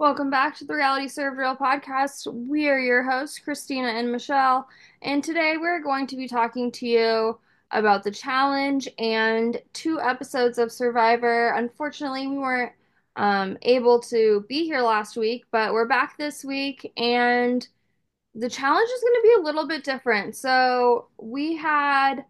Welcome back to the Reality Served Real podcast. We are your hosts, Christina and Michelle, and today we're going to be talking to you about the challenge and two episodes of Survivor. Unfortunately, we weren't able to be here last week, but we're back this week, and the challenge is going to be a little bit different. So we had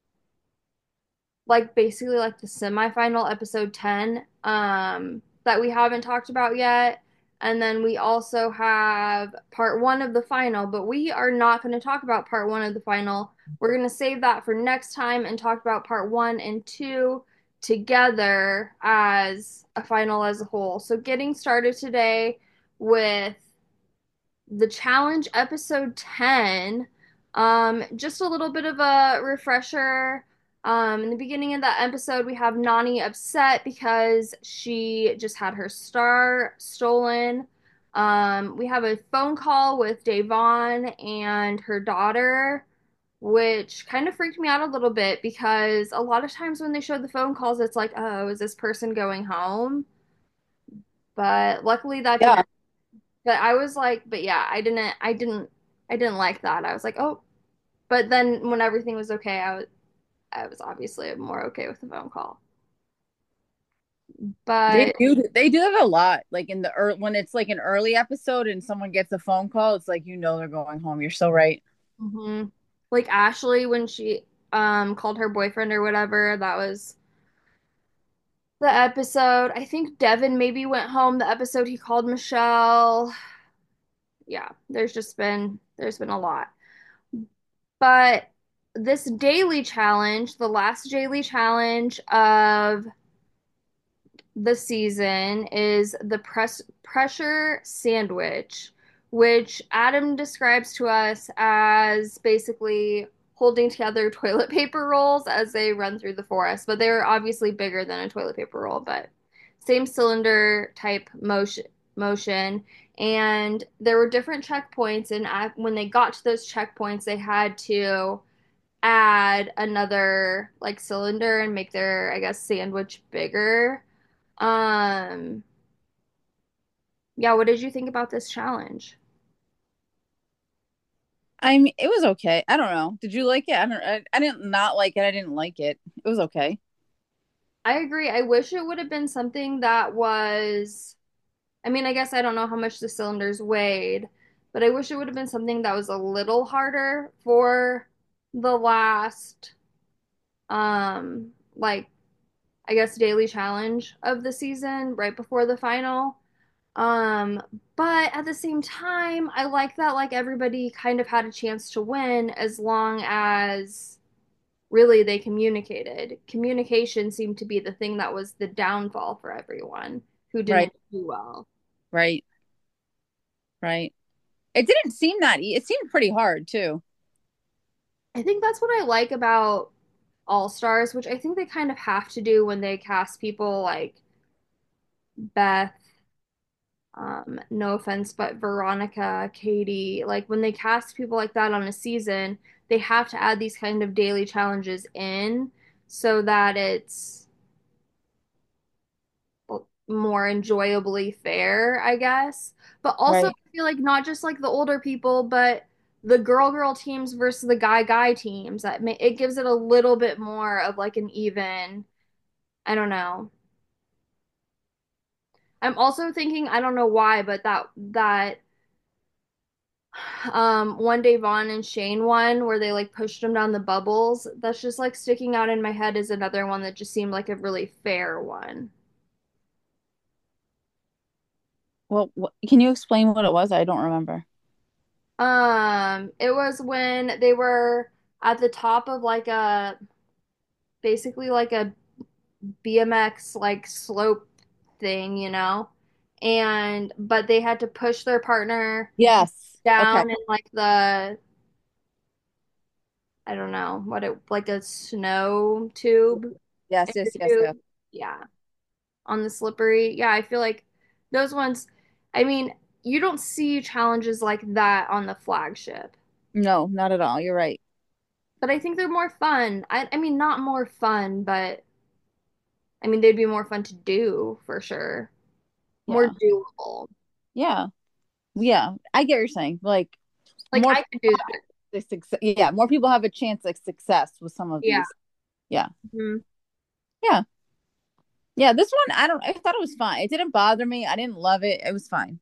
like basically like the semifinal episode 10 that we haven't talked about yet. And then we also have part one of the final, but we are not going to talk about part one of the final. We're going to save that for next time and talk about part one and two together as a final as a whole. So, getting started today with the challenge episode 10. Just a little bit of a refresher. In the beginning of that episode, we have Nani upset because she just had her star stolen. We have a phone call with Davon and her daughter, which kind of freaked me out a little bit because a lot of times when they show the phone calls, it's like, oh, is this person going home? But luckily that Yeah, didn't. But I was like, but yeah, I didn't like that. I was like, oh, but then when everything was okay, I was obviously more okay with the phone call. they But do. They do that a lot. Like in the when it's like an early episode and someone gets a phone call, it's like they're going home. You're so right. mhm. Like Ashley when she called her boyfriend or whatever, that was the episode. I think Devin maybe went home the episode he called Michelle. Yeah, there's been a lot. But this daily challenge, the last daily challenge of the season is the pressure sandwich, which Adam describes to us as basically holding together toilet paper rolls as they run through the forest. But they're obviously bigger than a toilet paper roll, but same cylinder type motion. And there were different checkpoints, and when they got to those checkpoints, they had to add another like cylinder and make their, I guess, sandwich bigger. um, yeah, what did you think about this challenge? I mean, it was okay. I don't know. Did you like it? I didn't not like it. I didn't like it. It was okay. I agree. I wish it would have been something that was, I mean, I guess I don't know how much the cylinders weighed, but I wish it would have been something that was a little harder for the last, like, I guess daily challenge of the season right before the final. Um, but at the same time, I like that like everybody kind of had a chance to win as long as really they communicated. Communication seemed to be the thing that was the downfall for everyone who Right, didn't do well. right, right. It didn't seem that. It seemed pretty hard too. I think that's what I like about All Stars, which I think they kind of have to do when they cast people like Beth, no offense, but Veronica, Katie, like when they cast people like that on a season, they have to add these kind of daily challenges in so that it's more enjoyably fair, I guess. But also, Right, I feel like not just like the older people, but the girl teams versus the guy teams. It gives it a little bit more of like an even. I don't know. I'm also thinking, I don't know why, but that one day Vaughn and Shane one where they like pushed them down the bubbles. That's just like sticking out in my head as another one that just seemed like a really fair one. well, can you explain what it was? I don't remember. It was when they were at the top of like a basically like a BMX like slope thing, and but they had to push their partner Yes. Okay. down in like the I don't know what it like a snow tube Yes, yes, yes, tube. yes. Yeah, on the slippery. Yeah, I feel like those ones. I mean, you don't see challenges like that on the flagship. No, not at all. You're right. But I think they're more fun. I mean, not more fun, but I mean, they'd be more fun to do for sure. More Yeah. doable. Yeah. Yeah. I get what you're saying. Like Like more I could do that. yeah, more people have a chance of success with some of Yeah. these. Yeah. Mhm. Yeah. Yeah. This one, I thought it was fine. It didn't bother me. I didn't love it. It was fine.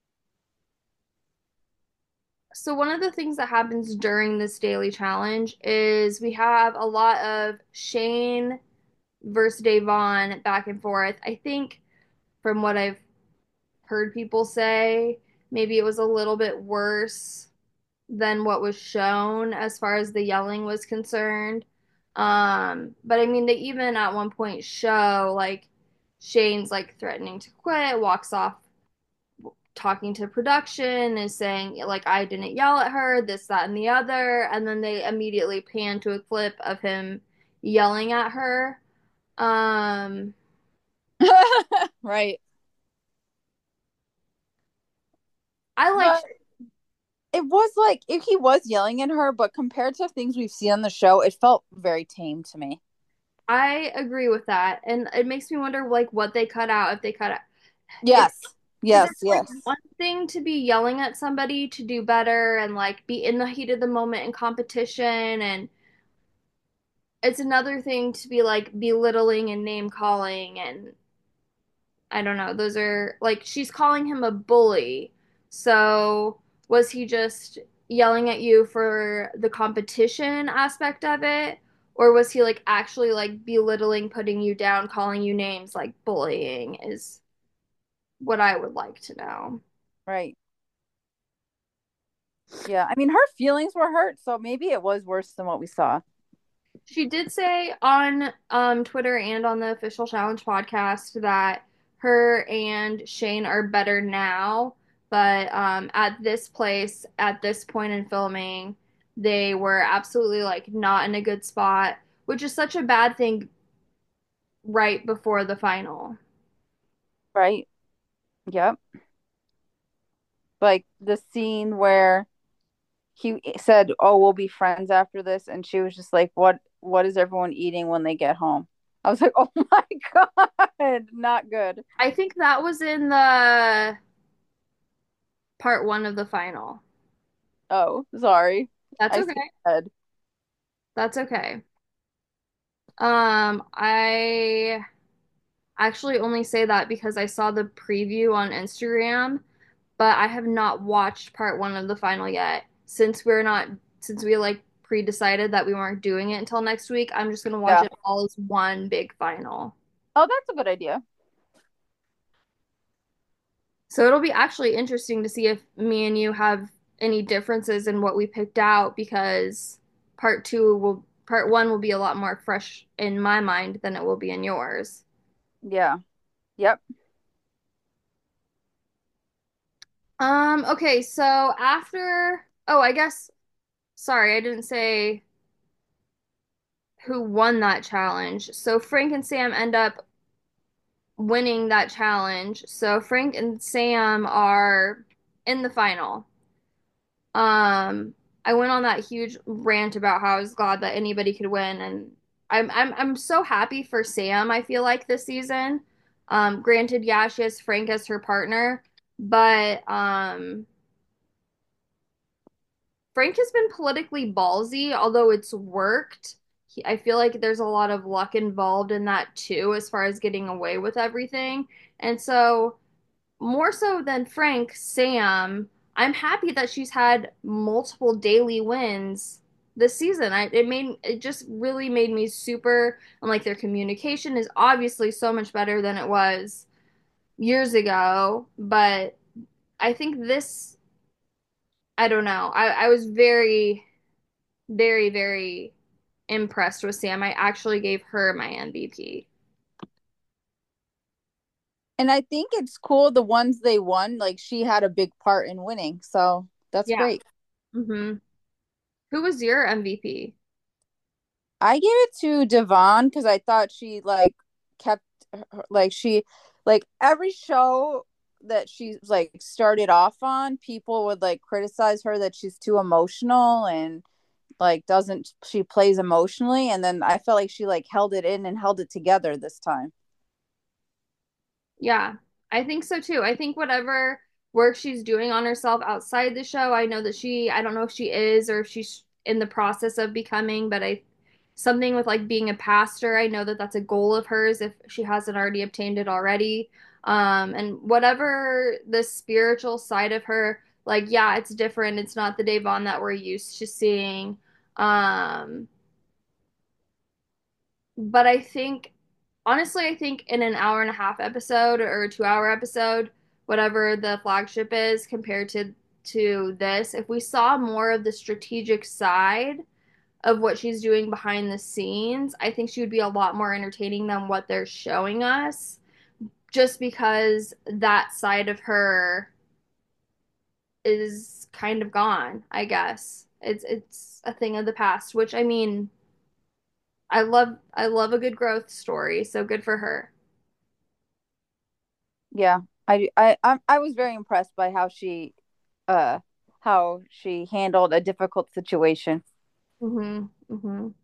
So one of the things that happens during this daily challenge is we have a lot of Shane versus Davon back and forth. I think from what I've heard people say, maybe it was a little bit worse than what was shown as far as the yelling was concerned. But I mean, they even at one point show like Shane's like threatening to quit, walks off talking to production, is saying like I didn't yell at her, this, that, and the other, and then they immediately pan to a clip of him yelling at her. Um, Right. I like But it was like if he was yelling at her, but compared to things we've seen on the show, it felt very tame to me. I agree with that, and it makes me wonder like what they cut out if they cut out. It's Yes. because Yes. it's like Yes. one thing to be yelling at somebody to do better and like be in the heat of the moment in competition, and it's another thing to be like belittling and name calling, and I don't know. Those are like she's calling him a bully. So was he just yelling at you for the competition aspect of it? Or was he like actually like belittling, putting you down, calling you names, like bullying is what I would like to know. Right. Yeah. I mean, her feelings were hurt, so maybe it was worse than what we saw. She did say on Twitter and on the official challenge podcast that her and Shane are better now, but at this place, at this point in filming, they were absolutely like not in a good spot, which is such a bad thing right before the final. Right. Yep. Like the scene where he said, "Oh, we'll be friends after this," and she was just like, What is everyone eating when they get home?" I was like, "Oh my God, not good." I think that was in the part one of the final. Oh, sorry. That's I okay. skipped ahead. That's okay. I actually only say that because I saw the preview on Instagram, but I have not watched part one of the final yet. Since we like pre-decided that we weren't doing it until next week, I'm just gonna watch Yeah. it all as one big final. Oh, that's a good idea. So it'll be actually interesting to see if me and you have any differences in what we picked out because part one will be a lot more fresh in my mind than it will be in yours. Yeah. Yep. Okay, so after, oh, I guess, sorry, I didn't say who won that challenge. So Frank and Sam end up winning that challenge. So Frank and Sam are in the final. Um, I went on that huge rant about how I was glad that anybody could win, and I'm so happy for Sam, I feel like this season. Granted, yeah, she has Frank as her partner, but Frank has been politically ballsy, although it's worked. I feel like there's a lot of luck involved in that too, as far as getting away with everything. And so, more so than Frank, Sam, I'm happy that she's had multiple daily wins this season. It just really made me super, and like their communication is obviously so much better than it was years ago, but I think this, I don't know. I was very very, very impressed with Sam. I actually gave her my MVP. And I think it's cool the ones they won, like she had a big part in winning. So that's Yeah. great. Mm-hmm. Who was your MVP? I gave it to Devon because I thought she like kept like she like every show that she like started off on, people would like criticize her that she's too emotional and like doesn't she plays emotionally, and then I felt like she like held it in and held it together this time. Yeah, I think so too. I think whatever. work she's doing on herself outside the show. I know that I don't know if she is or if she's in the process of becoming, but something with like being a pastor, I know that that's a goal of hers if she hasn't already obtained it already. And whatever the spiritual side of her, like, yeah, it's different. It's not the Devon that we're used to seeing. Um, but honestly, I think in an hour and a half episode or a 2 hour episode, whatever the flagship is compared to this, if we saw more of the strategic side of what she's doing behind the scenes, I think she would be a lot more entertaining than what they're showing us. Just because that side of her is kind of gone, I guess. It's a thing of the past, which I mean, I love a good growth story, so good for her. Yeah, I was very impressed by uh how she handled a difficult situation. Mhm. Mhm.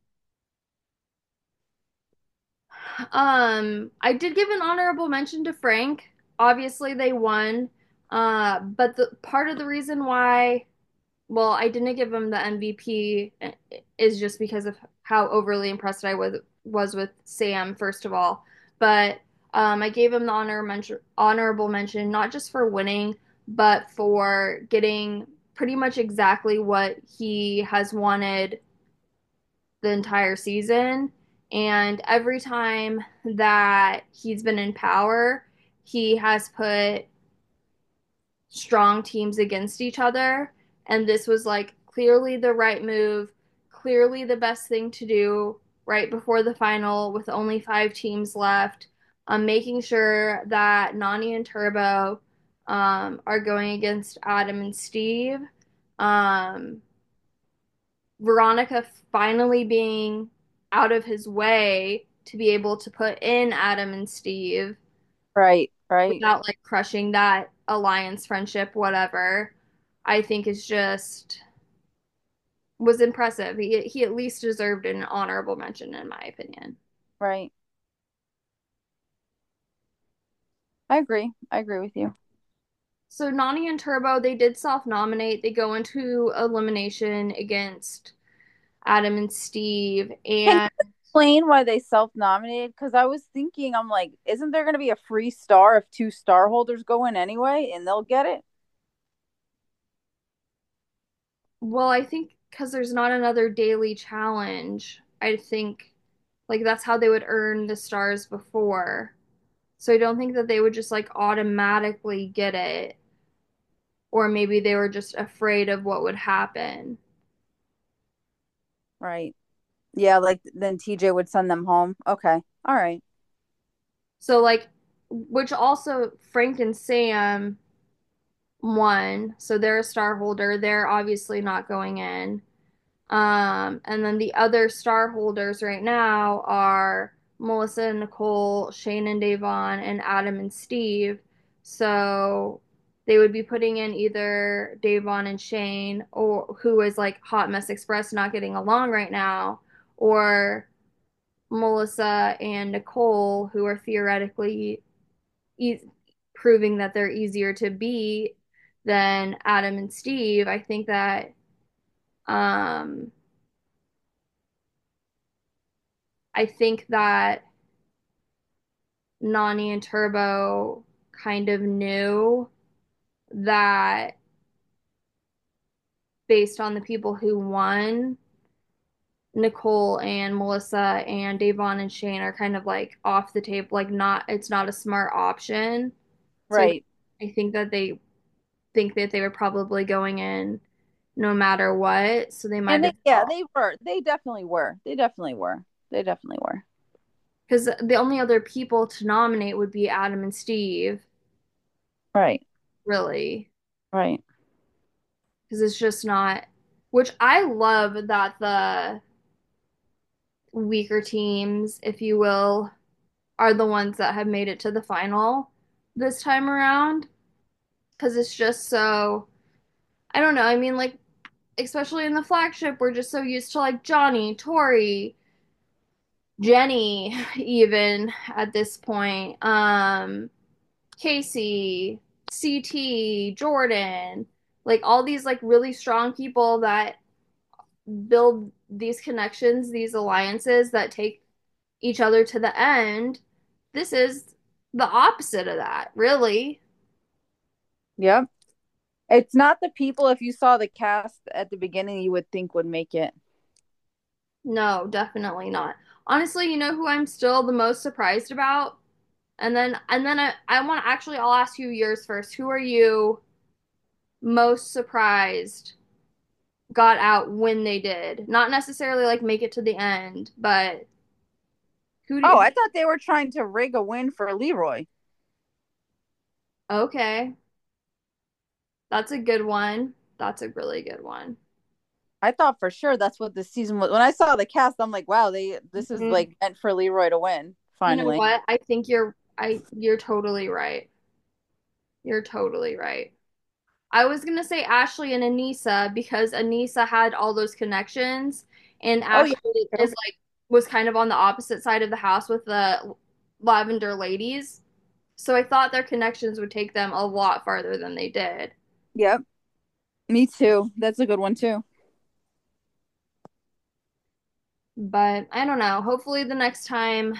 I did give an honorable mention to Frank. Obviously they won. But the part of the reason why, well, I didn't give him the MVP is just because of how overly impressed I was with Sam, first of all. But I gave him the honorable mention, not just for winning, but for getting pretty much exactly what he has wanted the entire season. And every time that he's been in power, he has put strong teams against each other. And this was like clearly the right move, clearly the best thing to do right before the final with only 5 teams left. Making sure that Nani and Turbo are going against Adam and Steve. Um, Veronica finally being out of his way to be able to put in Adam and Steve Right, right, without like crushing that alliance, friendship, whatever, I think is just was impressive. He at least deserved an honorable mention in my opinion. right. I agree. I agree with you. So Nani and Turbo, they did self-nominate. They go into elimination against Adam and Steve, Can and you explain why they self-nominated? Because I was thinking, I'm like, isn't there going to be a free star if two star holders go in anyway, and they'll get it? well, I think because there's not another daily challenge, I think like that's how they would earn the stars before. So I don't think that they would just like automatically get it, or maybe they were just afraid of what would happen. Right. Yeah, like then TJ would send them home. Okay. All right. So like, which also Frank and Sam won, so they're a star holder. They're obviously not going in. And then the other star holders right now are Melissa and Nicole, Shane and Davon, and Adam and Steve. So they would be putting in either Davon and Shane, or who is like Hot Mess Express not getting along right now, or Melissa and Nicole, who are theoretically e proving that they're easier to beat than Adam and Steve. Um I think that Nani and Turbo kind of knew that based on the people who won, Nicole and Melissa and Davon and Shane are kind of like off the table, like it's not a smart option. So Right. I think that they think that they were probably going in no matter what. So they And might they, as yeah, well. they were. They definitely were. They definitely were. They definitely were. Because the only other people to nominate would be Adam and Steve, Right. really. Right. Because it's just not, which I love that the weaker teams, if you will, are the ones that have made it to the final this time around. Because it's just so, I don't know. I mean, like, especially in the flagship, we're just so used to like Johnny, Tori, Jenny, even at this point, Casey. CT, Jordan, like all these like really strong people that build these connections, these alliances that take each other to the end. This is the opposite of that, really. Yep. It's not the people, if you saw the cast at the beginning, you would think would make it. No, definitely not. Honestly, you know who I'm still the most surprised about? And then I want to actually I'll ask you yours first. Who are you most surprised got out when they did? Not necessarily like make it to the end, but who do Oh, you, I thought they were trying to rig a win for Leroy. okay. That's a good one. That's a really good one. I thought for sure that's what the season was. When I saw the cast, I'm like, wow, they this is Mhm. like meant for Leroy to win You know finally. what? I think you're totally right. You're totally right. I was gonna say Ashley and Anissa because Anissa had all those connections, and Oh yeah, Ashley true. is like was kind of on the opposite side of the house with the Lavender ladies. So I thought their connections would take them a lot farther than they did. Yep. Me too. That's a good one too. But I don't know. Hopefully the next time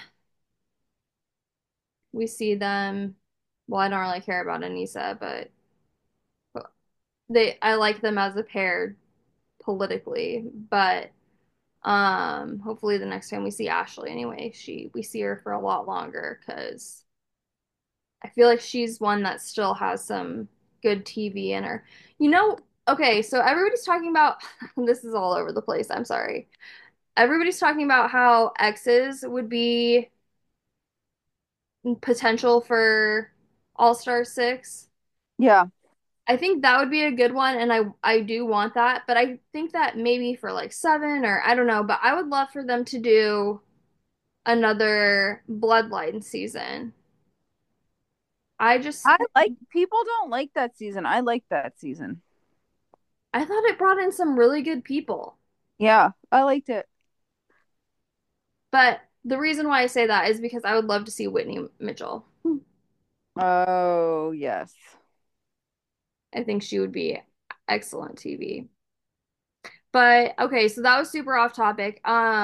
we see them, well, I don't really care about Anissa, but they I like them as a pair politically, but hopefully the next time we see Ashley anyway, she we see her for a lot longer because I feel like she's one that still has some good TV in her. You know, okay, so everybody's talking about this is all over the place. I'm sorry. Everybody's talking about how exes would be potential for All Star 6. Yeah. I think that would be a good one, and I do want that, but I think that maybe for like 7 or I don't know, but I would love for them to do another Bloodline season. I just I like people don't like that season. I like that season. I thought it brought in some really good people. Yeah, I liked it. But the reason why I say that is because I would love to see Whitney Mitchell. Oh, yes. I think she would be excellent TV. But okay, so that was super off topic.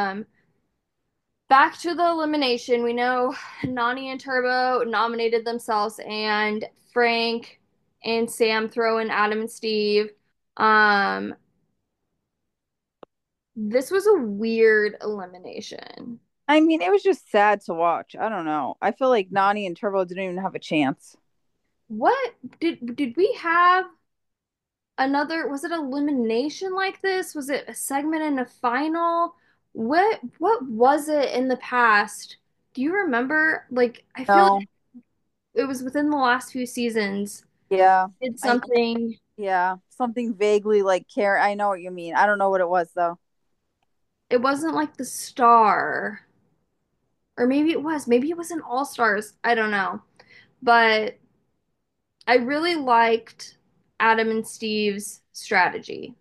Back to the elimination. We know Nani and Turbo nominated themselves and Frank and Sam throw in Adam and Steve. Um, this was a weird elimination. I mean, it was just sad to watch. I don't know. I feel like Nani and Turbo didn't even have a chance. What did we have another, was it elimination like this? Was it a segment in a final? What was it in the past? Do you remember? Like I feel No. like it was within the last few seasons. Yeah. Did I something, yeah, something vaguely like care. I know what you mean. I don't know what it was though. it wasn't like the star. Or maybe it was an All Stars. I don't know. But I really liked Adam and Steve's strategy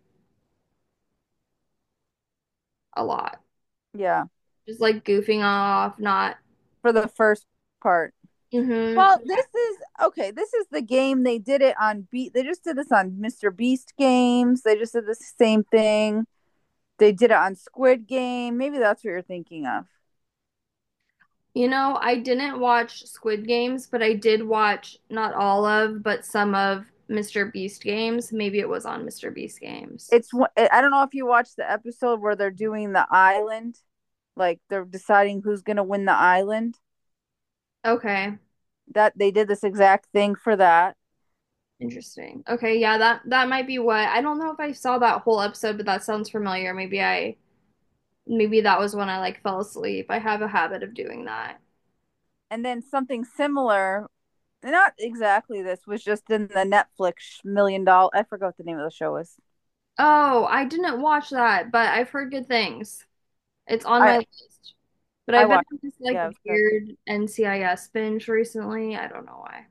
a lot. Yeah, Just like goofing off, not for the first part. hmm. Well, this is okay. This is the game. They did it on Beat. They just did this on Mr. Beast games. They just did the same thing. They did it on Squid Game. Maybe that's what you're thinking of. You know, I didn't watch Squid Games, but I did watch not all of, but some of Mr. Beast games. Maybe it was on Mr. Beast games. I don't know if you watched the episode where they're doing the island, like they're deciding who's gonna win the island. Okay, That they did this exact thing for that. interesting. Okay, yeah, that might be what. I don't know if I saw that whole episode, but that sounds familiar. Maybe that was when I like fell asleep. I have a habit of doing that. And then something similar, not exactly this, was just in the Netflix $1 million. I forgot what the name of the show is. Oh, I didn't watch that, but I've heard good things. It's on I my list. But I I've been watched. on this like Yeah, it was good. weird NCIS binge recently. I don't know why.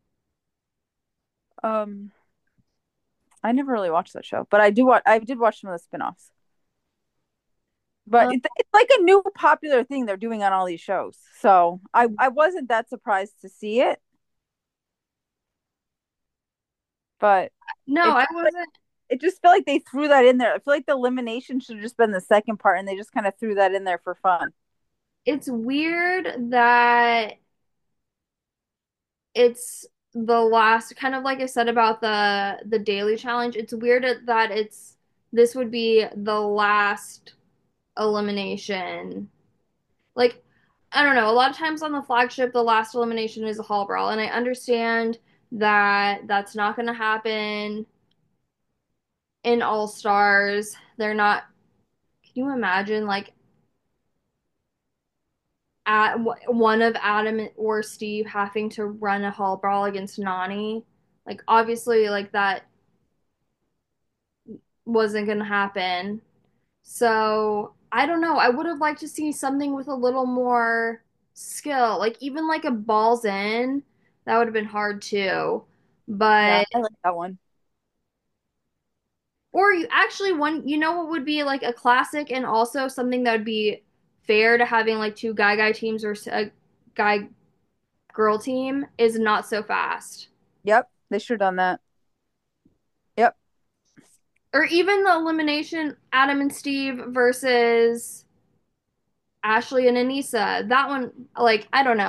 Um, I never really watched that show, but I did watch some of the spin-offs. But it's like a new popular thing they're doing on all these shows. So I wasn't that surprised to see it. but No, it I just like wasn't. it just felt like they threw that in there. I feel like the elimination should have just been the second part, and they just kind of threw that in there for fun. It's weird that it's the last, kind of like I said about the daily challenge. It's weird that it's this would be the last elimination. Like, I don't know. A lot of times on the flagship, the last elimination is a hall brawl, and I understand that that's not going to happen in All Stars. They're not. Can you imagine like at one of Adam or Steve having to run a hall brawl against Nani? Like obviously, like that wasn't going to happen. So I don't know. I would have liked to see something with a little more skill, like even like a balls in. That would have been hard too. Yeah, But I like that one. or you actually one, you know what would be like a classic and also something that would be fair to having like two guy teams or a guy girl team is not so fast. Yep, they should have done that. Yep. Or even the elimination Adam and Steve versus Ashley and Anissa. That one, like, I don't know.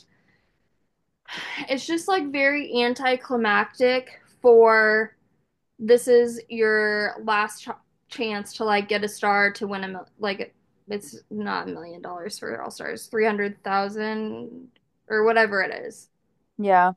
It's just like very anticlimactic for this is your last chance to like get a star to win like it's not $1 million for All Stars, 300,000 or whatever it is. Yeah.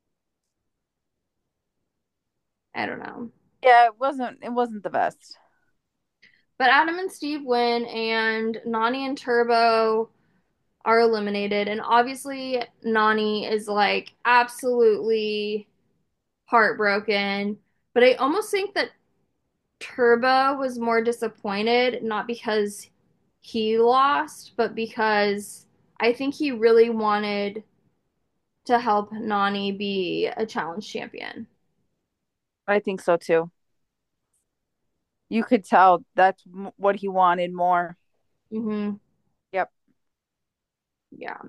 I don't know. Yeah, it wasn't the best. But Adam and Steve win, and Nani and Turbo are eliminated. And obviously, Nani is like absolutely heartbroken. But I almost think that Turbo was more disappointed, not because he lost, but because I think he really wanted to help Nani be a challenge champion. I think so too. You could tell that's what he wanted more. Hmm. Yep. Yeah.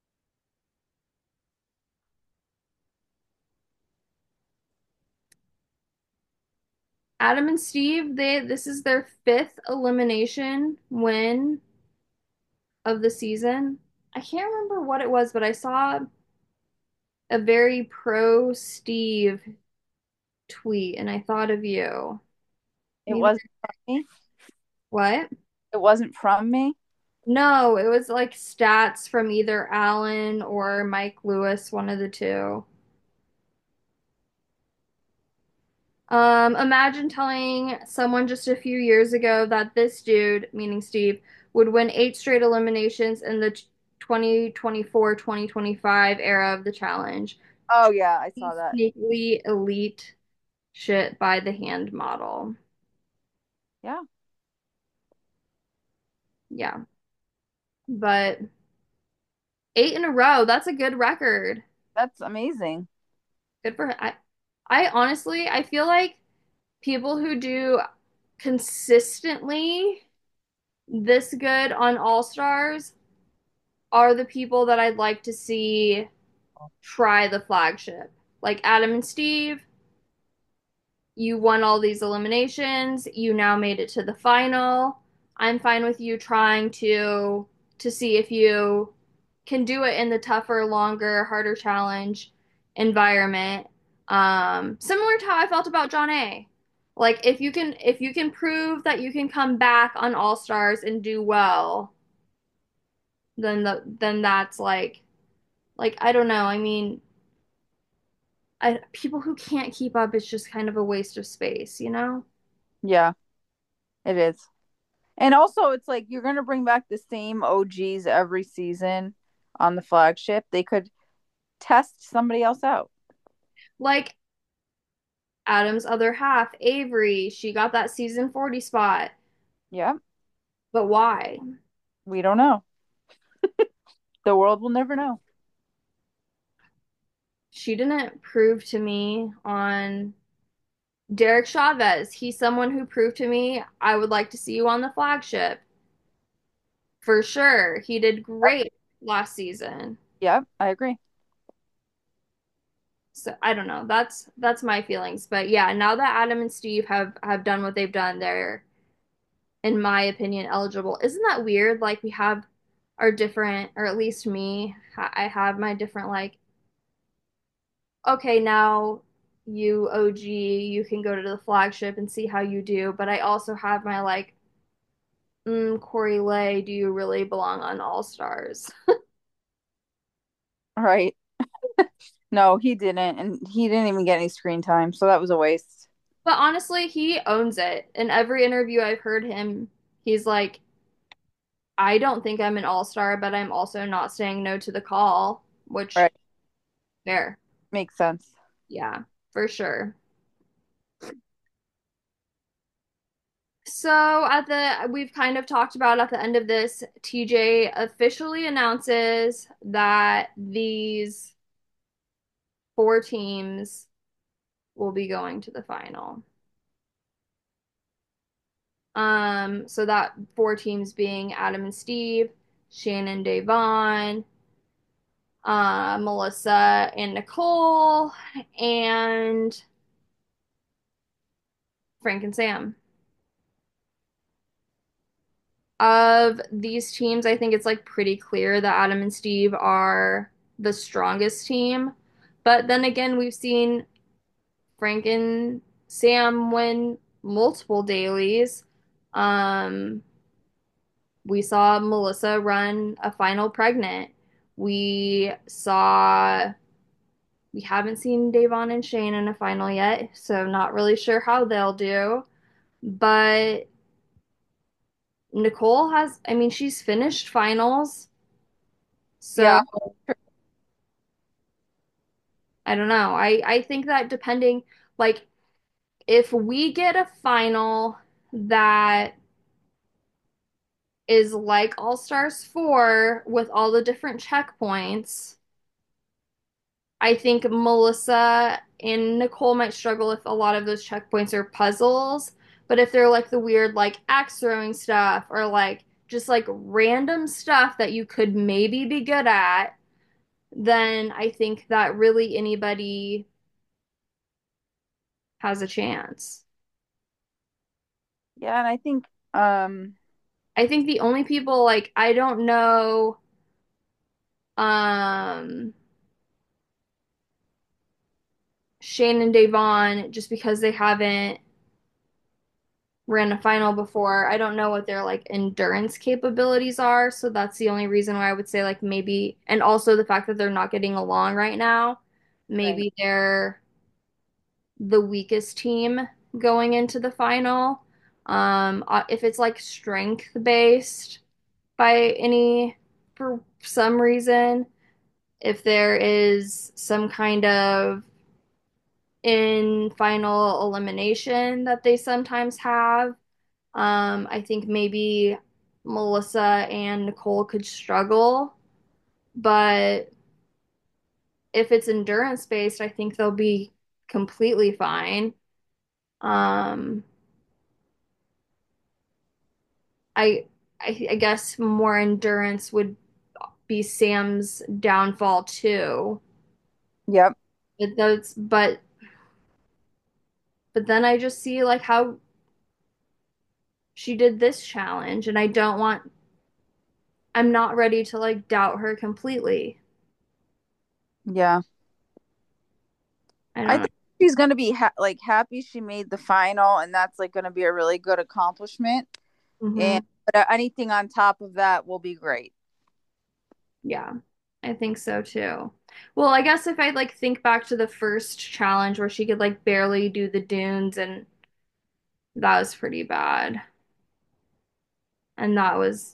Adam and Steve, this is their fifth elimination win of the season. I can't remember what it was, but I saw a very pro Steve tweet and I thought of you. It Maybe wasn't from me. what? It wasn't from me. No, it was like stats from either Alan or Mike Lewis, one of the two. Imagine telling someone just a few years ago that this dude, meaning Steve, would win 8 straight eliminations in the 2024-2025 era of the challenge. Oh yeah, I saw Truly that. sneakily elite shit by the hand model. Yeah, Yeah. But 8 in a row, that's a good record. that's amazing. Good for I honestly I feel like people who do consistently this good on All Stars are the people that I'd like to see try the flagship. Like Adam and Steve, you won all these eliminations, you now made it to the final. I'm fine with you trying to see if you can do it in the tougher, longer, harder challenge environment. Similar to how I felt about John A. Like if you can prove that you can come back on All Stars and do well, then that's like I don't know. I mean, people who can't keep up, it's just kind of a waste of space, you know? Yeah, it is. And also, it's like you're gonna bring back the same OGs every season on the flagship. They could test somebody else out. Like Adam's other half, Avery, she got that season 40 spot. Yeah, But why? we don't know. The world will never know. She didn't prove to me on Derek Chavez. He's someone who proved to me I would like to see you on the flagship. For sure. He did great last season. Yep, I agree. So I don't know. That's my feelings. But yeah, now that Adam and Steve have done what they've done, they're, in my opinion, eligible. Isn't that weird? Like we have our different, or at least me, I have my different like, okay, now you OG, you can go to the flagship and see how you do. But I also have my like, Corey Lay, do you really belong on All Stars? Right. No, he didn't, and he didn't even get any screen time, so that was a waste. But honestly, he owns it. In every interview I've heard him, he's like, I don't think I'm an all-star, but I'm also not saying no to the call, which Right. fair. Makes sense. Yeah, for sure. So at the we've kind of talked about at the end of this, TJ officially announces that these four teams will be going to the final. So that four teams being Adam and Steve, Shannon, Davon, Melissa and Nicole, and Frank and Sam. Of these teams, I think it's like pretty clear that Adam and Steve are the strongest team. But then again, we've seen Frank and Sam win multiple dailies. Um, we saw Melissa run a final pregnant. We saw we haven't seen Davon and Shane in a final yet, so not really sure how they'll do. But Nicole has, I mean, she's finished finals, so Yeah. I don't know. I think that depending, like, if we get a final that is like All Stars 4 with all the different checkpoints, I think Melissa and Nicole might struggle if a lot of those checkpoints are puzzles. But if they're like the weird, like axe throwing stuff or like just like random stuff that you could maybe be good at, then I think that really anybody has a chance. Yeah, and I think um I think the only people like I don't know, um, Shane and Davon just because they haven't ran a final before. I don't know what their like endurance capabilities are, so that's the only reason why I would say like maybe, and also the fact that they're not getting along right now, right. maybe they're the weakest team going into the final. If it's like strength based by any for some reason, if there is some kind of in final elimination that they sometimes have. I think maybe Melissa and Nicole could struggle, but if it's endurance based, I think they'll be completely fine. Um, I, I guess more endurance would be Sam's downfall too. Yep. But then I just see like how she did this challenge, and I'm not ready to like doubt her completely. Yeah. I I don't know. think she's gonna be like happy she made the final, and that's like gonna be a really good accomplishment. Hmm. And but anything on top of that will be great. Yeah, I think so too. Well, I guess if I like think back to the first challenge where she could like barely do the dunes, and that was pretty bad. And that was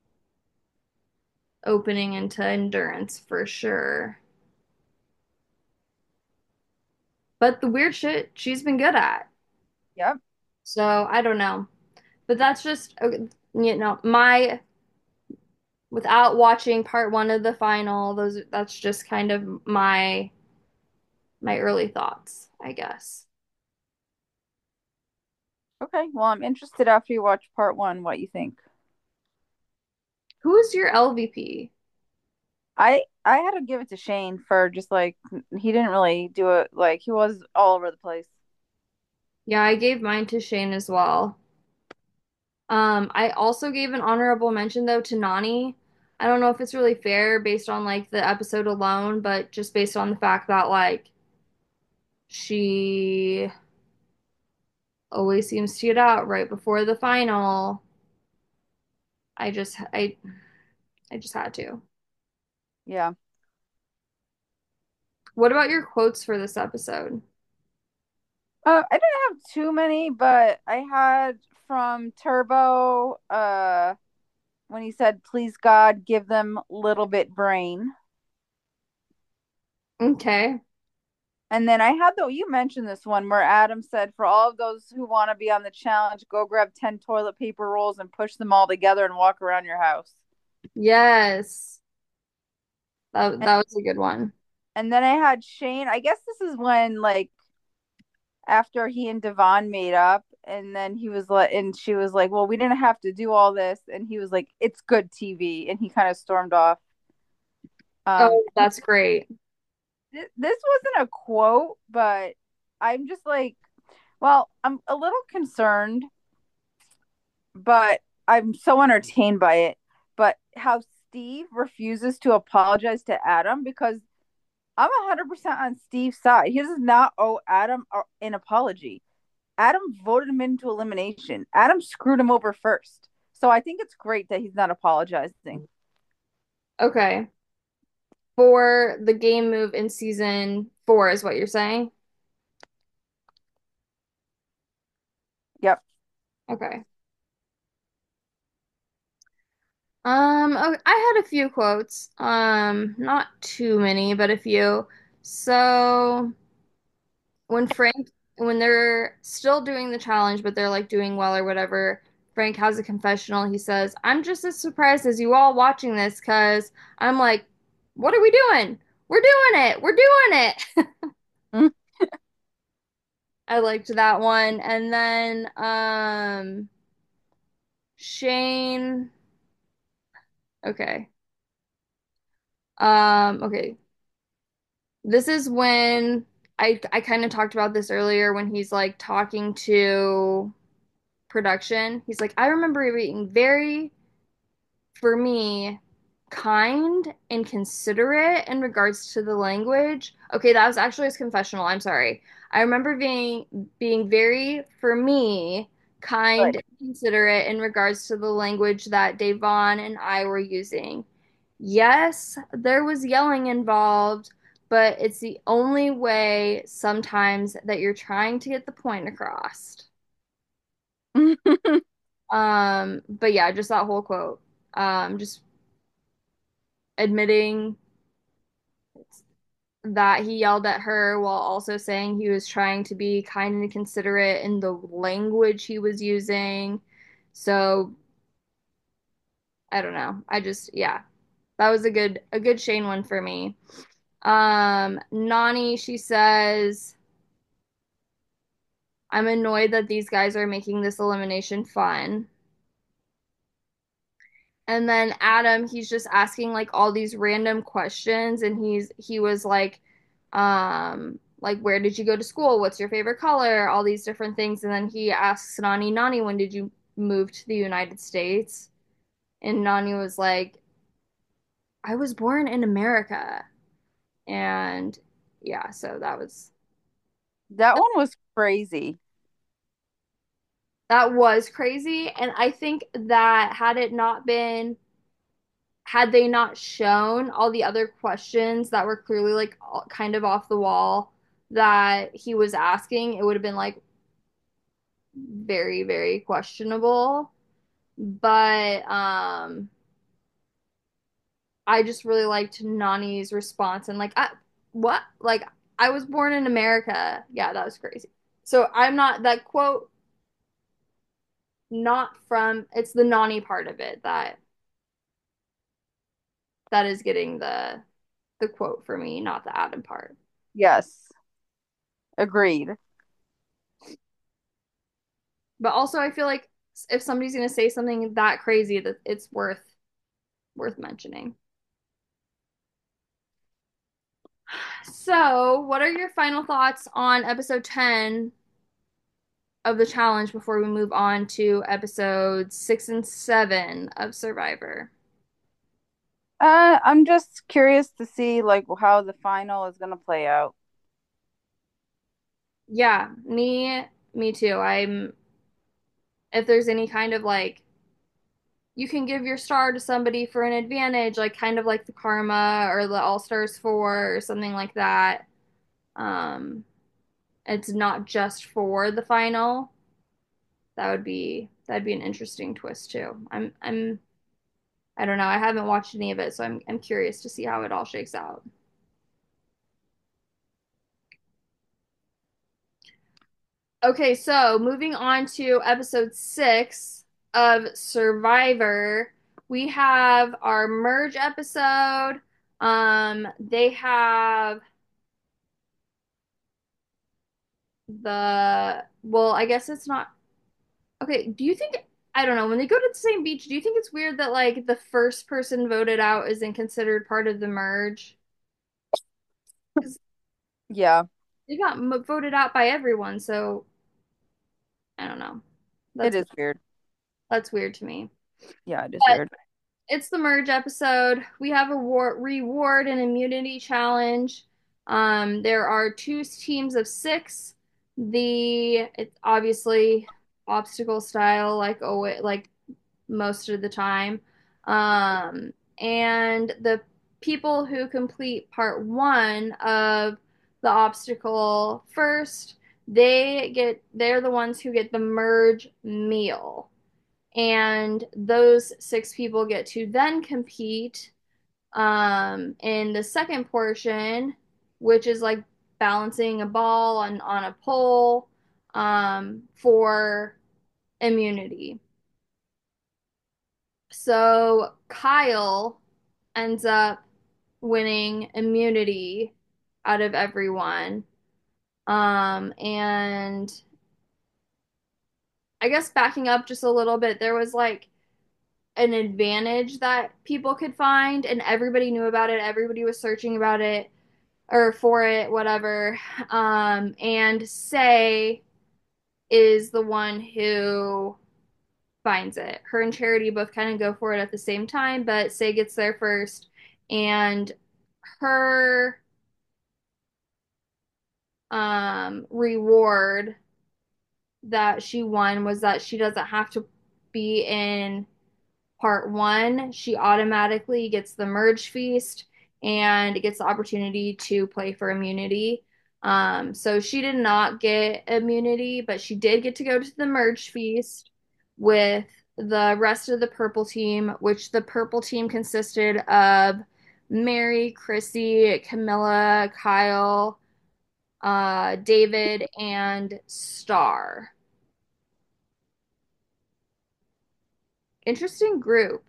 opening into endurance for sure. But the weird shit she's been good at. Yep. So I don't know. But that's just, my, without watching part one of the final, that's just kind of my early thoughts, I guess. Okay. Well, I'm interested after you watch part one what you think. Who is your LVP? I had to give it to Shane for just like he didn't really do it, like he was all over the place. Yeah, I gave mine to Shane as well. I also gave an honorable mention though to Nani. I don't know if it's really fair based on like the episode alone, but just based on the fact that like she always seems to get out right before the final. I just I just had to. Yeah. What about your quotes for this episode? I didn't have too many, but I had from Turbo, when he said, "Please God, give them little bit brain." Okay. And then I had though you mentioned this one where Adam said, "For all of those who want to be on the challenge, go grab 10 toilet paper rolls and push them all together and walk around your house." Yes. And That was a good one. and then I had Shane. I guess this is when like after he and Devon made up, and then he was like, and she was like, "Well, we didn't have to do all this," and he was like, "It's good TV," and he kind of stormed off. Um, Oh, that's great. this wasn't a quote, but I'm just like, well, I'm a little concerned, but I'm so entertained by it. But how Steve refuses to apologize to Adam, because I'm 100% on Steve's side. He does not owe Adam an apology. Adam voted him into elimination. Adam screwed him over first. So I think it's great that he's not apologizing. Okay. For the game move in season 4 is what you're saying? Yep. Okay. Okay, I had a few quotes. Not too many, but a few. So when Frank, when they're still doing the challenge, but they're like doing well or whatever, Frank has a confessional. He says, "I'm just as surprised as you all watching this, because I'm like, what are we doing? We're doing it. We're doing it." I liked that one. And then Shane, okay. Okay. This is when I kind of talked about this earlier when he's like talking to production. He's like, "I remember being very, for me, kind and considerate in regards to the language." Okay, that was actually his confessional. I'm sorry. I remember being very, for me, kind Good. and considerate in regards to the language that Davon and I were using. Yes, there was yelling involved, but it's the only way sometimes that you're trying to get the point across. But yeah, just that whole quote. Just admitting that he yelled at her while also saying he was trying to be kind and considerate in the language he was using. So I don't know. I just yeah, that was a good Shane one for me. Nani, she says, "I'm annoyed that these guys are making this elimination fun." And then Adam, he's just asking like all these random questions, and he was like, where did you go to school? What's your favorite color? All these different things. And then he asks Nani, "Nani, when did you move to the United States?" And Nani was like, "I was born in America." And yeah, so That one was crazy. that was crazy. And I think that had they not shown all the other questions that were clearly like kind of off the wall that he was asking, it would have been like very, very questionable. But I just really liked Nani's response and like, what? Like, I was born in America. Yeah, that was crazy. So I'm not that quote, not from, it's the Nani part of it that is getting the quote for me, not the Adam part. Yes. Agreed. But also, I feel like if somebody's gonna say something that crazy, that it's worth mentioning. So, what are your final thoughts on episode 10 of the challenge before we move on to episodes 6 and 7 of Survivor? I'm just curious to see like how the final is gonna play out. Yeah, me too. I'm if there's any kind of like you can give your star to somebody for an advantage, like kind of like the Karma or the All Stars 4 or something like that. Um, it's not just for the final. That'd be an interesting twist too. I don't know. I haven't watched any of it, so I'm curious to see how it all shakes out. Okay, so moving on to episode 6 of Survivor, we have our merge episode. They have well, I guess it's not okay. Do you think I don't know, when they go to the same beach, do you think it's weird that like the first person voted out isn't considered part of the merge? Because Yeah, they got voted out by everyone, so I don't know. it That's is weird. that's weird to me. Yeah, it is But weird. it's the merge episode. We have a reward and immunity challenge. There are two teams of six. It's obviously obstacle style, like like most of the time. And the people who complete part one of the obstacle first, they're the ones who get the merge meal. And those six people get to then compete in the second portion, which is like balancing a ball on a pole for immunity. So Kyle ends up winning immunity out of everyone. And I guess backing up just a little bit, there was like an advantage that people could find, and everybody knew about it. Everybody was searching about it or for it, whatever. And Say is the one who finds it. Her and Charity both kind of go for it at the same time, but Say gets there first, and her reward that she won was that she doesn't have to be in part one. She automatically gets the merge feast and gets the opportunity to play for immunity. So she did not get immunity, but she did get to go to the merge feast with the rest of the purple team, which the purple team consisted of Mary, Chrissy, Camilla, Kyle, David, and Star. Interesting group.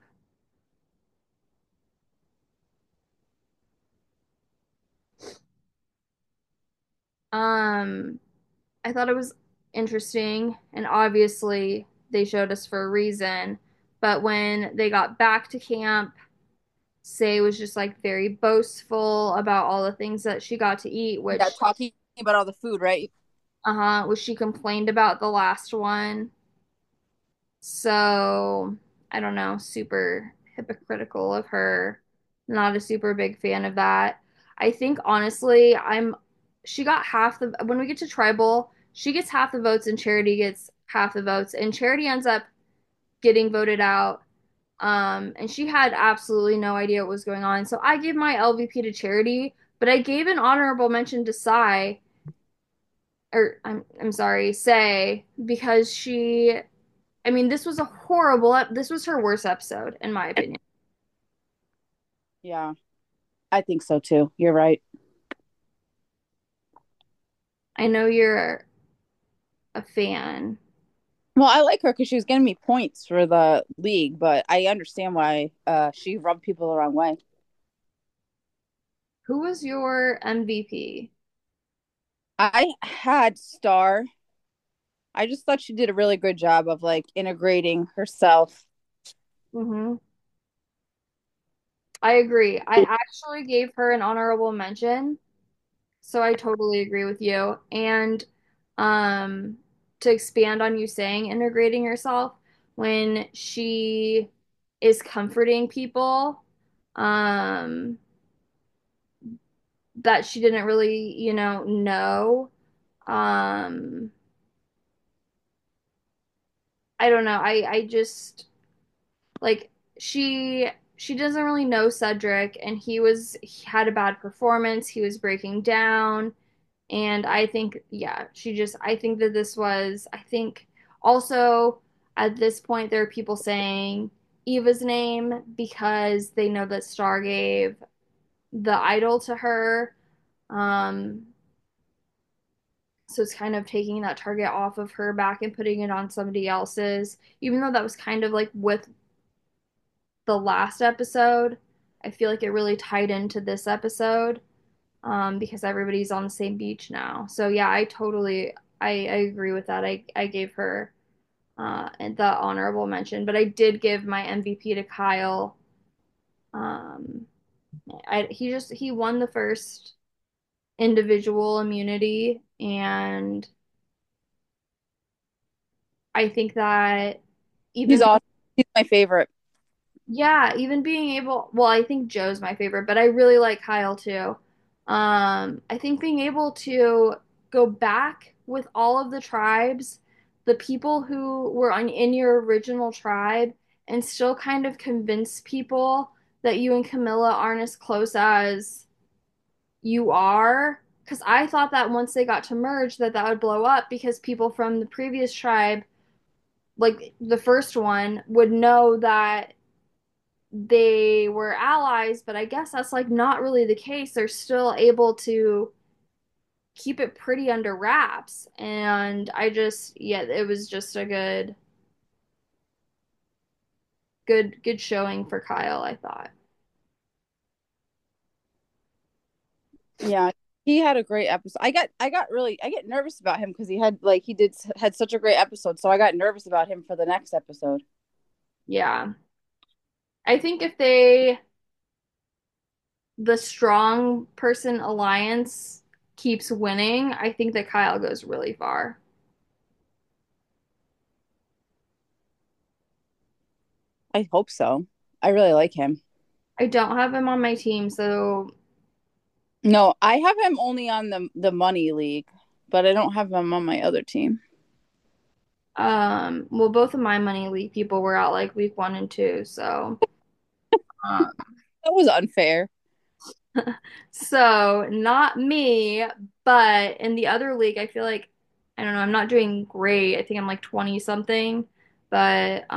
Um, I thought it was interesting, and obviously they showed us for a reason. But when they got back to camp, Say was just like very boastful about all the things that she got to eat, Yeah, which, talking about all the food, right? which she complained about the last one. So I don't know, super hypocritical of her. Not a super big fan of that. I think honestly, she got half the when we get to tribal, she gets half the votes and Charity gets half the votes, and Charity ends up getting voted out. And she had absolutely no idea what was going on. So I gave my LVP to Charity, but I gave an honorable mention to Sai, or I'm sorry, Say, because I mean, this was a this was her worst episode, in my opinion. Yeah, I think so too. You're right. I know you're a fan. Well, I like her because she was getting me points for the league, but I understand why she rubbed people the wrong way. Who was your MVP? I had Star. I just thought she did a really good job of like integrating herself. Hmm. I agree. I actually gave her an honorable mention. So I totally agree with you. And um to expand on you saying integrating yourself, when she is comforting people, um that she didn't really, know. Um I don't know. I just like she doesn't really know Cedric, and he had a bad performance. He was breaking down. And I think, yeah, I think that I think also at this point, there are people saying Eva's name because they know that Star gave the idol to her. Um, so it's kind of taking that target off of her back and putting it on somebody else's, even though that was kind of like with the last episode. I feel like it really tied into this episode, because everybody's on the same beach now. So yeah, I agree with that. I gave her the honorable mention, but I did give my MVP to Kyle. Um, he won the first individual immunity, and I think that He's even awesome. He's my favorite. yeah, even being able, well, I think Joe's my favorite, but I really like Kyle too. I think being able to go back with all of the tribes, the people who were in your original tribe, and still kind of convince people that you and Camilla aren't as close as you are. Because I thought that once they got to merge, that would blow up because people from the previous tribe, like the first one, would know that they were allies, but I guess that's like not really the case. They're still able to keep it pretty under wraps. And yeah, it was just a good showing for Kyle, I thought. Yeah, he had a great episode. I get nervous about him because he had such a great episode. So I got nervous about him for the next episode. Yeah. I think the strong person alliance keeps winning, I think that Kyle goes really far. I hope so. I really like him. I don't have him on my team, so No, I have him only on the money league, but I don't have him on my other team. well, both of my money league people were out like week 1 and 2, so um, That was unfair. so not me, but in the other league, I feel like I don't know, I'm not doing great. I think I'm like 20 something, but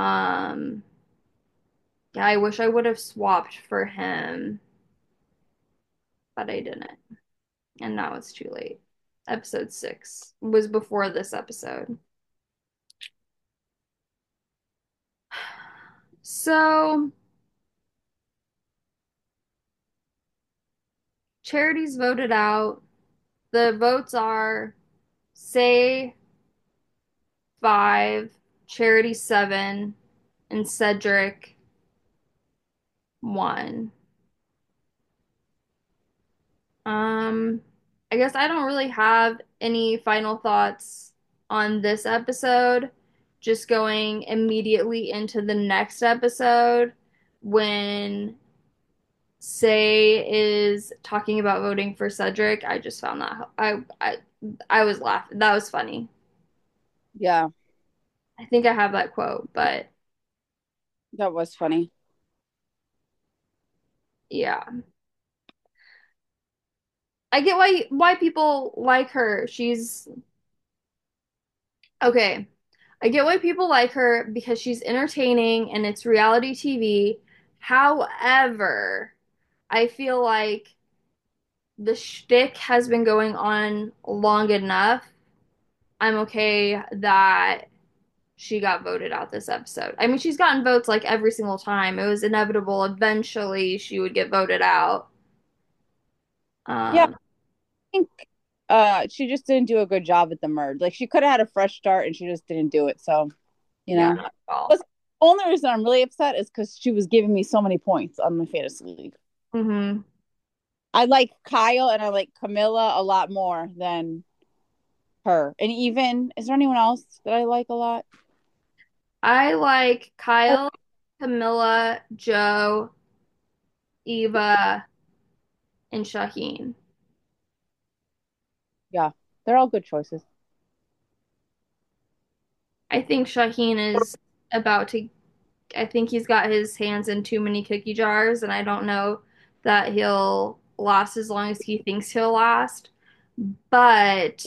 yeah, I wish I would have swapped for him, but I didn't. And now it's too late. Episode 6 was before this episode. So, charities voted out. The votes are Say 5, Charity 7, and Cedric 1. Um, I guess I don't really have any final thoughts on this episode. Just going immediately into the next episode when Say is talking about voting for Cedric. I just found that I was laughing. That was funny. Yeah, I think I have that quote, but that was funny. yeah. I get why people like her. She's okay. I get why people like her because she's entertaining and it's reality TV. However, I feel like the shtick has been going on long enough. I'm okay that she got voted out this episode. I mean, she's gotten votes like every single time. It was inevitable. Eventually, she would get voted out. Yeah, Um, I think she just didn't do a good job at the merge. Like she could have had a fresh start and she just didn't do it. So, you yeah, know. not at all. Plus, the only reason I'm really upset is because she was giving me so many points on my fantasy league. Hmm. I like Kyle and I like Camilla a lot more than her. And even, is there anyone else that I like a lot? I like Kyle, Camilla, Joe, Eva, and Shaheen. Yeah, they're all good choices. I think Shaheen is about to, I think he's got his hands in too many cookie jars, and I don't know that he'll last as long as he thinks he'll last. But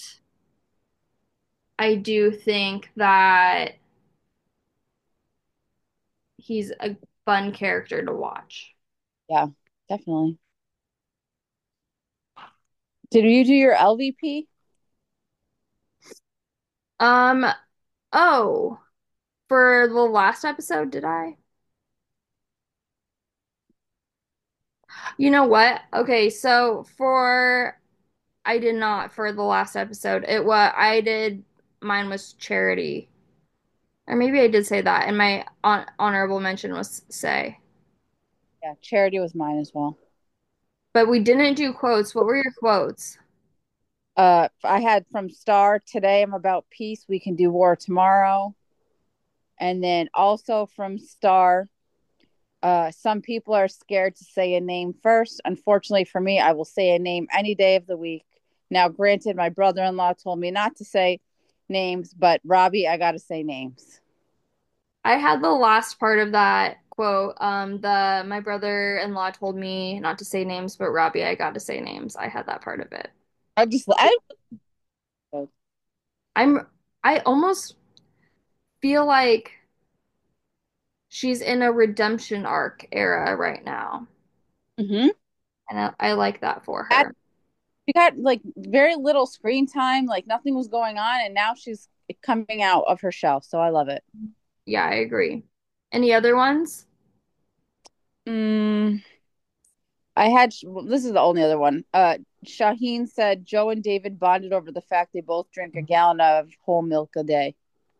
I do think that he's a fun character to watch. Yeah, definitely. Did you do your LVP? Um, oh, for the last episode, did I? You know what? Okay, so for I did not for the last episode. It what I did mine was charity. Or maybe I did say that and my honorable mention was say. Yeah, Charity was mine as well. But we didn't do quotes. What were your quotes? I had from Star today, I'm about peace. We can do war tomorrow. And then also from Star, some people are scared to say a name first. Unfortunately for me, I will say a name any day of the week. Now, granted, my brother in law told me not to say names, but Robbie, I got to say names. I had the last part of that quote. The my brother-in-law told me not to say names, but Robbie, I got to say names. I had that part of it. I I'm I almost feel like she's in a redemption arc era right now, mm-hmm. and I like that for her. She got like very little screen time, like nothing was going on, and now she's coming out of her shell. So I love it. Yeah, I agree. Any other ones? Mm, well, this is the only other one. Shaheen said Joe and David bonded over the fact they both drink a gallon of whole milk a day.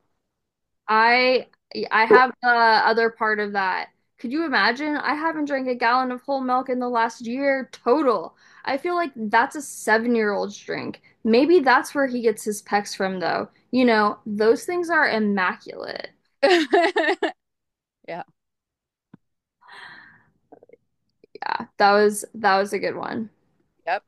I I have the other part of that. Could you imagine? I haven't drank a gallon of whole milk in the last year total. I feel like that's a 7-year-old's drink. Maybe that's where he gets his pecs from, though. You know, those things are immaculate. Yeah. Yeah, that was a good one. Yep.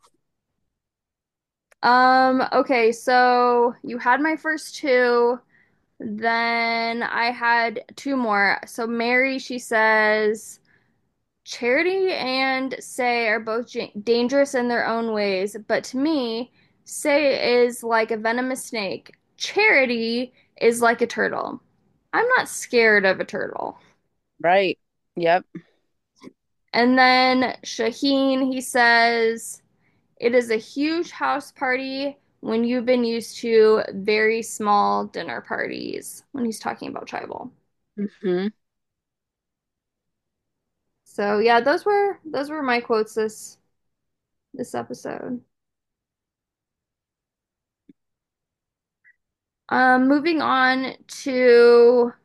Okay, so you had my first two. Then I had two more. So Mary, she says, Charity and Say are both dangerous in their own ways, but to me, Say is like a venomous snake. Charity is like a turtle. I'm not scared of a turtle. Right. Yep. And then Shaheen, he says, it is a huge house party when you've been used to very small dinner parties when he's talking about tribal. Hmm. So yeah, those were my quotes this episode. Moving on to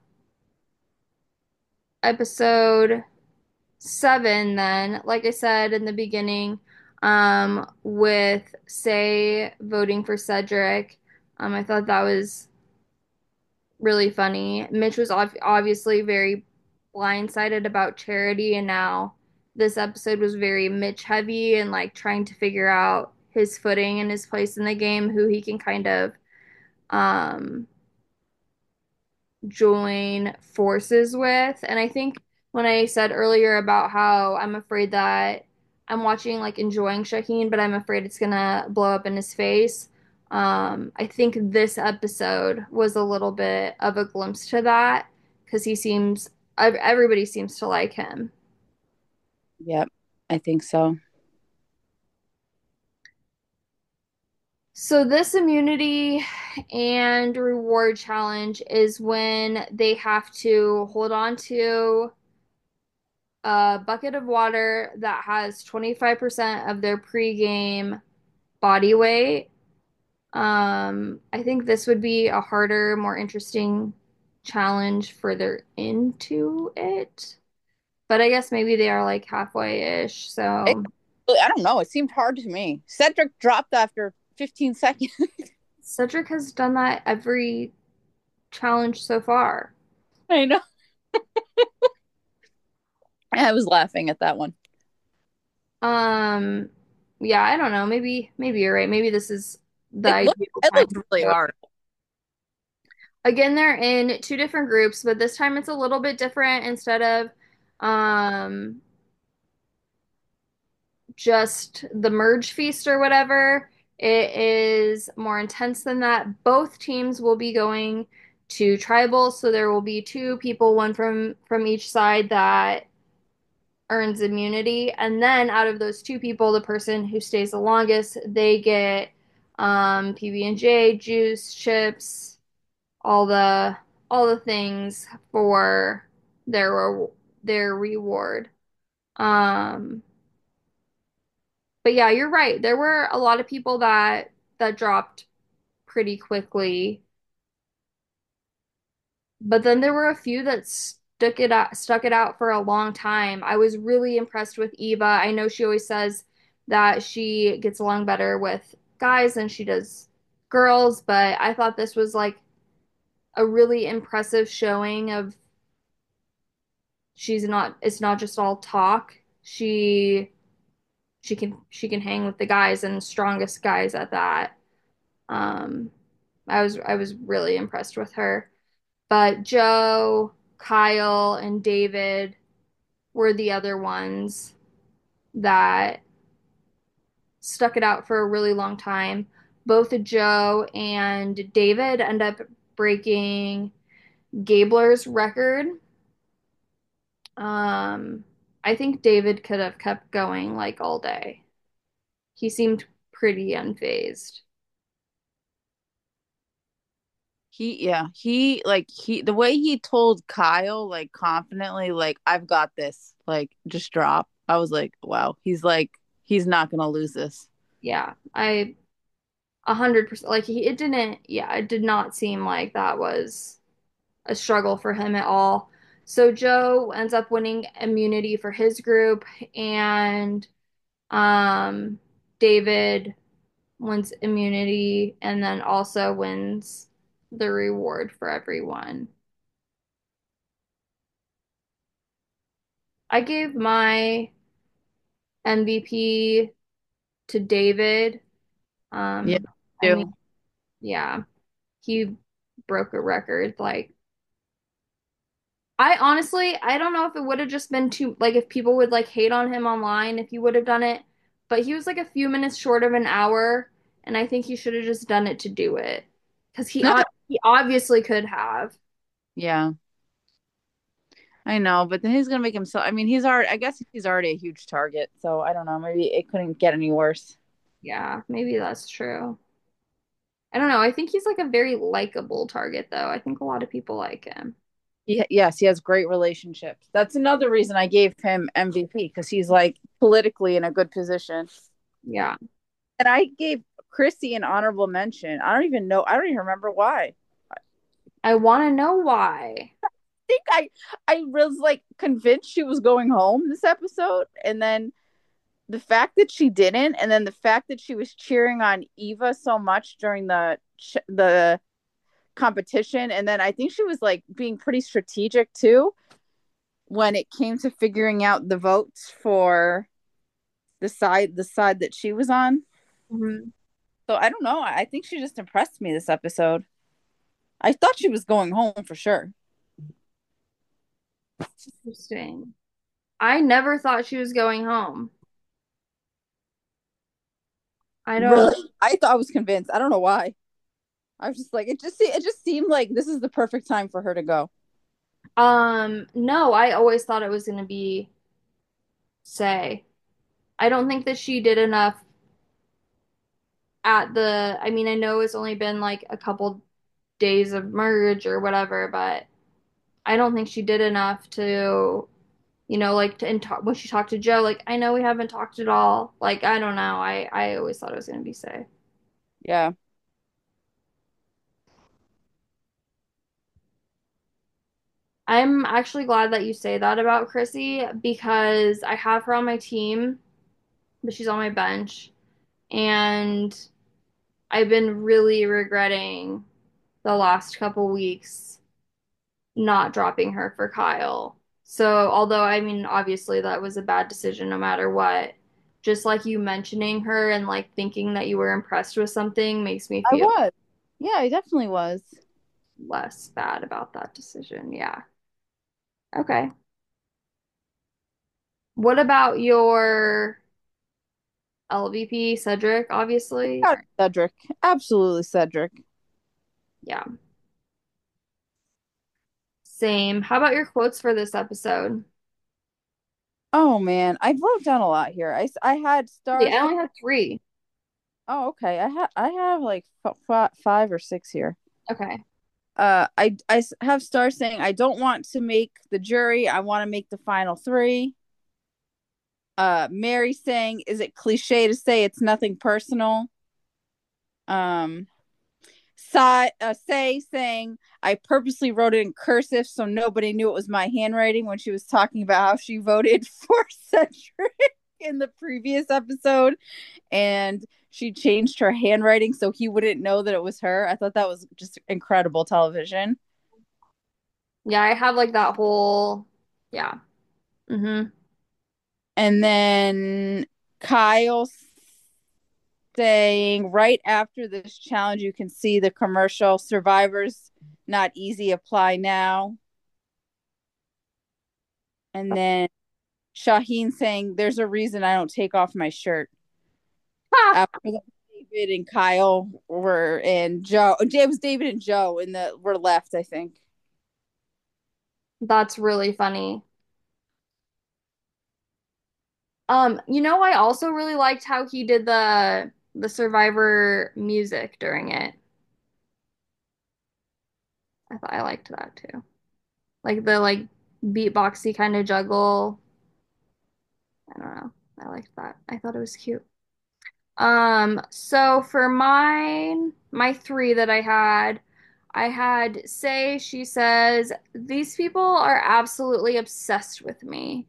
episode 7, then, like I said in the beginning, with Say voting for Cedric, I thought that was really funny. Mitch was obviously very blindsided about Charity, and now this episode was very Mitch heavy and like trying to figure out his footing and his place in the game, who he can kind of um join forces with. And I think when I said earlier about how I'm afraid that I'm watching like enjoying Shaheen, but I'm afraid it's gonna blow up in his face. I think this episode was a little bit of a glimpse to that because everybody seems to like him. Yep. I think so. So this immunity and reward challenge is when they have to hold on to a bucket of water that has 25% of their pregame body weight. I think this would be a harder, more interesting challenge further into it. But I guess maybe they are like halfway-ish. It, So, I don't know. It seemed hard to me. Cedric dropped after 15 seconds. Cedric has done that every challenge so far. I know. I was laughing at that one. Um, yeah, I don't know. Maybe you're right. Maybe this is the ideal It time looked to really do it. hard. Again, they're in two different groups, but this time it's a little bit different. Instead of um just the merge feast or whatever, it is more intense than that. Both teams will be going to tribal, so there will be two people, one from each side that earns immunity, and then out of those two people, the person who stays the longest, they get PB&J, juice, chips, all the things for their reward. Um, but yeah, you're right. There were a lot of people that dropped pretty quickly, but then there were a few that stuck it out for a long time. I was really impressed with Eva. I know she always says that she gets along better with guys than she does girls, but I thought this was like a really impressive showing of it's not just all talk. She can hang with the guys and strongest guys at that. Um I was really impressed with her. But Joe, Kyle, and David were the other ones that stuck it out for a really long time. Both Joe and David end up breaking Gabler's record. Um, I think David could have kept going like all day. He seemed pretty unfazed. The way he told Kyle, like, confidently, like, I've got this, like, just drop. I was like, wow, he's not gonna lose this. Yeah, I 100% like it didn't, yeah, it did not seem like that was a struggle for him at all. So Joe ends up winning immunity for his group, and um, David wins immunity and then also wins the reward for everyone. I gave my MVP to David. Yeah, I mean, too. yeah, he broke a record. Like, I honestly, I don't know if it would have just been too, like, if people would like hate on him online if he would have done it, but he was like a few minutes short of an hour, and I think he should have just done it to do it because No, he obviously could have. yeah, I know, but then he's gonna make himself. I mean, I guess he's already a huge target, so I don't know. Maybe it couldn't get any worse. Yeah, maybe that's true. I don't know. I think he's like a very likable target, though. I think a lot of people like him. Yes, he has great relationships. That's another reason I gave him MVP because he's like politically in a good position. Yeah. And I gave Chrissy an honorable mention. I don't even know. I don't even remember why. I want to know why. Think I was like convinced she was going home this episode, and then the fact that she didn't, and then the fact that she was cheering on Eva so much during the competition, and then I think she was like being pretty strategic too when it came to figuring out the votes for the side that she was on. Mhm. So I don't know. I think she just impressed me this episode. I thought she was going home for sure. Interesting. I never thought she was going home. I don't, Really? I was convinced. I don't know why. I was just like it just seemed like this is the perfect time for her to go. no, I always thought it was going to be Say. I don't think that she did enough I mean, I know it's only been like a couple days of merge or whatever, but I don't think she did enough to, like to, and talk, when she talked to Joe, like, I know we haven't talked at all. Like, I don't know. I always thought it was going to be Say. Yeah. I'm actually glad that you say that about Chrissy because I have her on my team but she's on my bench. And I've been really regretting the last couple weeks not dropping her for Kyle. So, although I mean, obviously that was a bad decision no matter what, just like you mentioning her and like thinking that you were impressed with something makes me I feel was. Yeah, I definitely was. less bad about that decision. Yeah. Okay. What about your LVP, Cedric, obviously? God, Cedric. Absolutely Cedric. Yeah, same. How about your quotes for this episode? Oh man, I wrote down a lot here. I had Yeah, stars. I only have three. Oh, okay. I have like five or six here. Okay. I have stars saying I don't want to make the jury. I want to make the final three. Mary saying, "Is it cliche to say it's nothing personal?" Um, Say saying, "I purposely wrote it in cursive so nobody knew it was my handwriting," when she was talking about how she voted for Cedric in the previous episode, and she changed her handwriting so he wouldn't know that it was her. I thought that was just incredible television. Yeah, I have like that whole, yeah. Mm-hmm. And then Kyle saying, right after this challenge, you can see the commercial Survivors Not Easy, apply now. And then Shaheen saying, there's a reason I don't take off my shirt. Ha! After that, David and Kyle were in Joe. It was David and Joe in the were left, I think. That's really funny. I also really liked how he did the Survivor music during it. I thought I liked that too. Like the like beatboxy kind of juggle. I don't know. I liked that. I thought it was cute. So for my three that I had Say, she says, these people are absolutely obsessed with me.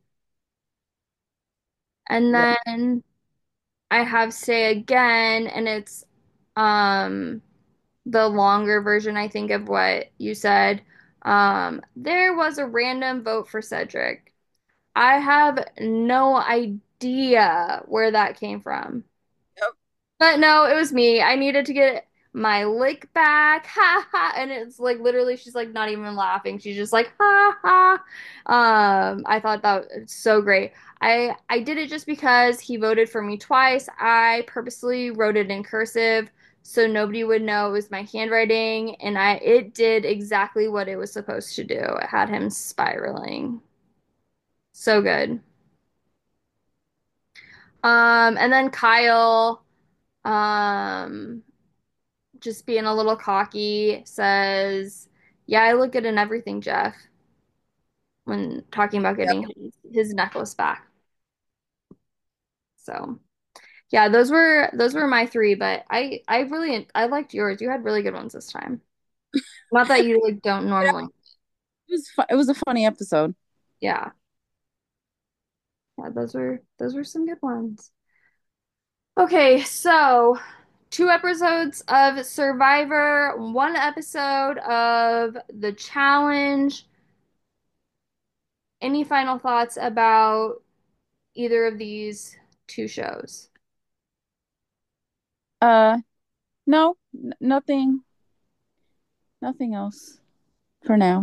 And Yep. then I have Say again, and it's um the longer version, I think, of what you said. There was a random vote for Cedric. I have no idea where that came from. Yep. But no, it was me. I needed to get my lick back. Ha ha. And it's like literally she's like not even laughing. She's just like ha ha. I thought that was so great. I did it just because he voted for me twice. I purposely wrote it in cursive so nobody would know it was my handwriting and I it did exactly what it was supposed to do. It had him spiraling. So good. And then Kyle um just being a little cocky, says, yeah, I look good in everything, Jeff, when talking about Yep. getting his necklace back. So yeah, those were my three, but I really I liked yours. You had really good ones this time. Not that you like don't normally. It was a funny episode. Yeah. Yeah, those were some good ones. Okay, so two episodes of Survivor, one episode of The Challenge. Any final thoughts about either of these two shows? Uh, no, nothing else for now.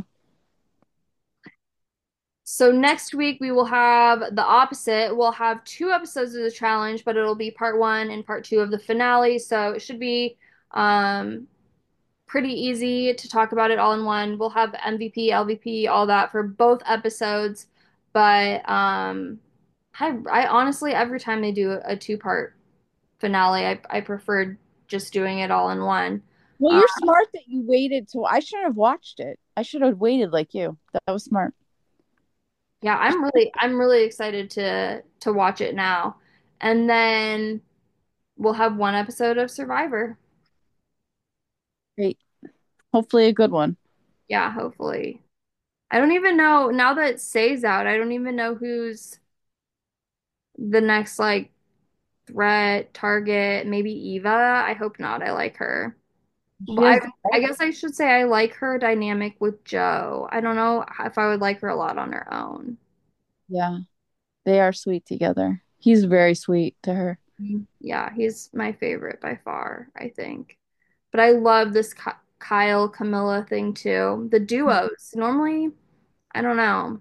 So next week we will have the opposite. We'll have two episodes of the challenge, but it'll be part one and part two of the finale. So it should be um, pretty easy to talk about it all in one. We'll have MVP, LVP, all that for both episodes. But I honestly, every time they do a two-part finale, I preferred just doing it all in one. Well, Uh, you're smart that you waited to. I should have watched it. I should have waited like you. That was smart. Yeah, I'm really excited to watch it now. And then we'll have one episode of Survivor. Great. Hopefully, a good one. Yeah, hopefully. I don't even know now that Say's out, I don't even know who's the next like threat, target, maybe Eva. I hope not. I like her. She Well, has, I guess I should say I like her dynamic with Joe. I don't know if I would like her a lot on her own. yeah, they are sweet together. He's very sweet to her. Yeah, he's my favorite by far, I think. But I love this Kyle Camilla thing too. The duos. Normally, I don't know.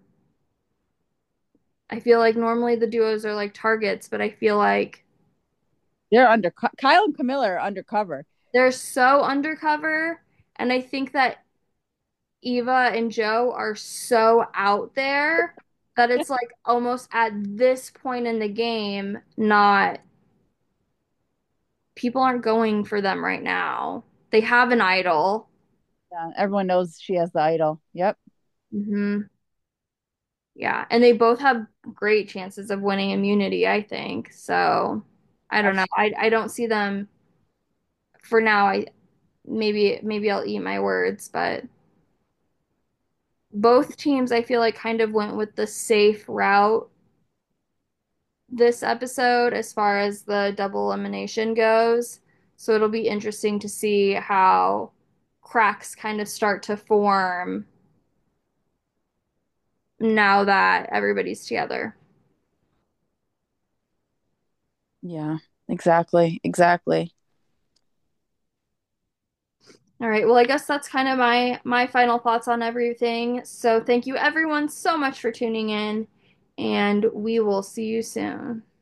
I feel like normally the duos are like targets, but I feel like They're under Kyle and Camilla are undercover. they're so undercover. And I think that Eva and Joe are so out there that it's like almost at this point in the game, not people aren't going for them right now. They have an idol. Yeah, everyone knows she has the idol. Yep. Hmm. Yeah, and they both have great chances of winning immunity, I think. So I don't know. I don't see them for now. I maybe I'll eat my words, but both teams I feel like kind of went with the safe route this episode as far as the double elimination goes. So it'll be interesting to see how cracks kind of start to form now that everybody's together. Yeah, exactly. Exactly. All right. Well, I guess that's kind of my final thoughts on everything. So thank you everyone so much for tuning in, and we will see you soon.